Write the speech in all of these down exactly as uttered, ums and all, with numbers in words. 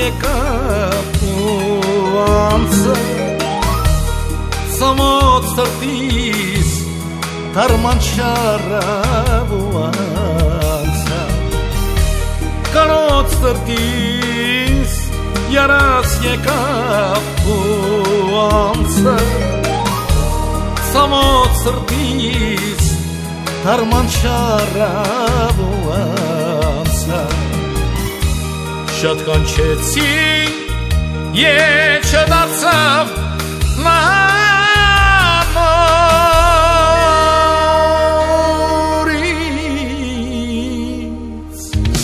եկավ ու անցը Սամոց սրտիս դարման շարավ ու անցը Կանոց սրտիս յարած եկավ ու անցը Սամոց սրտիս դարման շարավ ու անցը Շատ կանչեցի, ետ չդարձավ նորից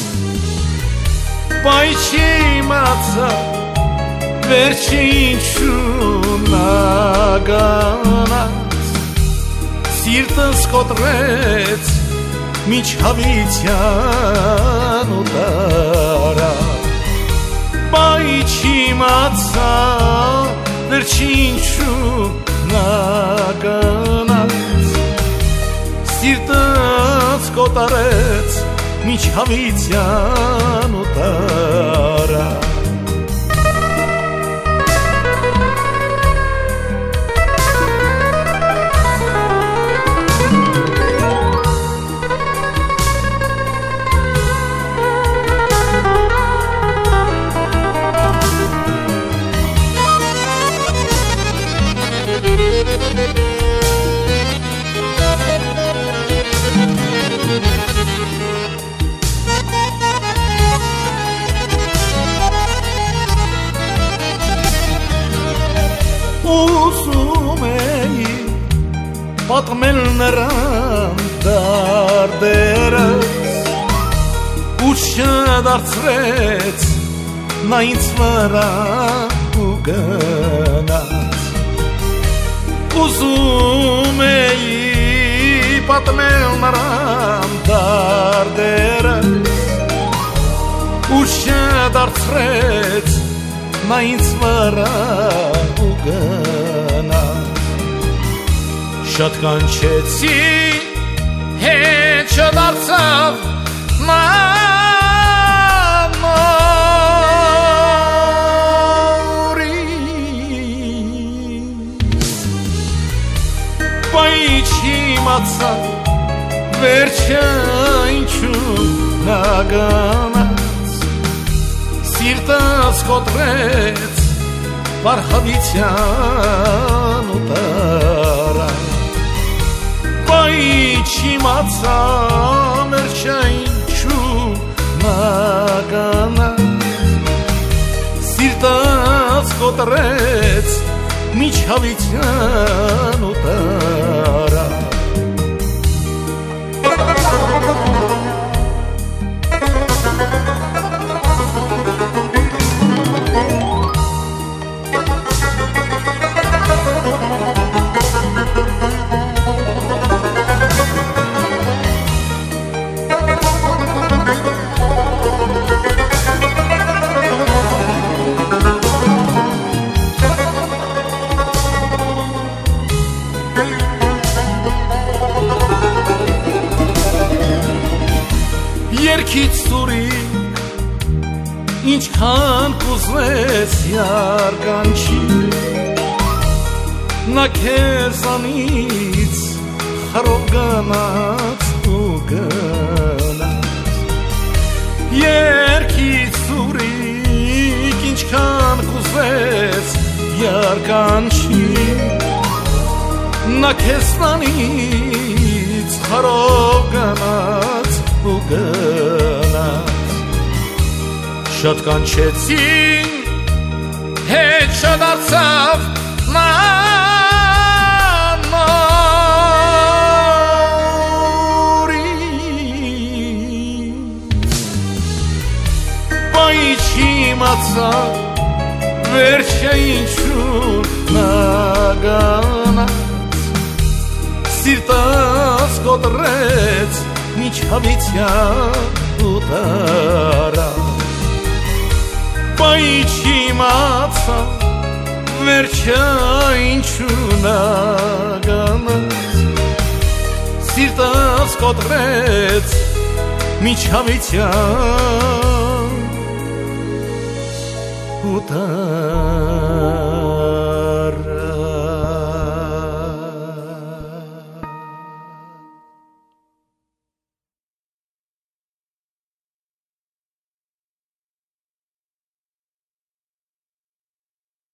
Բայց չիմացա, վերջին շունագանած Սիրտս կոտրեց, միջհավիթյան ու տարավ Բայց չիմացա, վերջին շունագանած Սիրտս կոտրեց, միջհավիթյան ու տարավ Ուզում էի պատմել նրան դարդերս ու չդարձրեց նա ինձ վրա ու գնաց Ուզում էի պատմել նրան դարդերս ու չդարձրեց նա ինձ վրա ու գնաց Շատ կանչեցի, հետ չդարձավ նա նորից Բայց չիմացա, վերջը ինչու նա գնաց Սիրտս կոտրեց, վարհավիթյան ու տարավ Բայց չիմացա, վերջը ինչու նա գնաց Սիրտս կոտրեց, միջհավիթյան ու տարավ Երկից սուրիկ, ինչքան կուզվեց յարգանչի Նա քեզանից խարով գնաց ու գնաց Երկից սուրիկ, ինչքան կուզվեց յարգանչի Նա քեզանից խարով գնաց ու գնաց Շատ կանչեցի, հետ չդարձավ նա նորից Բայց չիմացա, վերջը ինչու նա գնաց Սիրտս կոտրեց, միջհավիթյան ու տարավ Բայց չիմացա, վերջը ինչու նա գնաց Սիրտս կոտրեց, միջհավիթյան smuta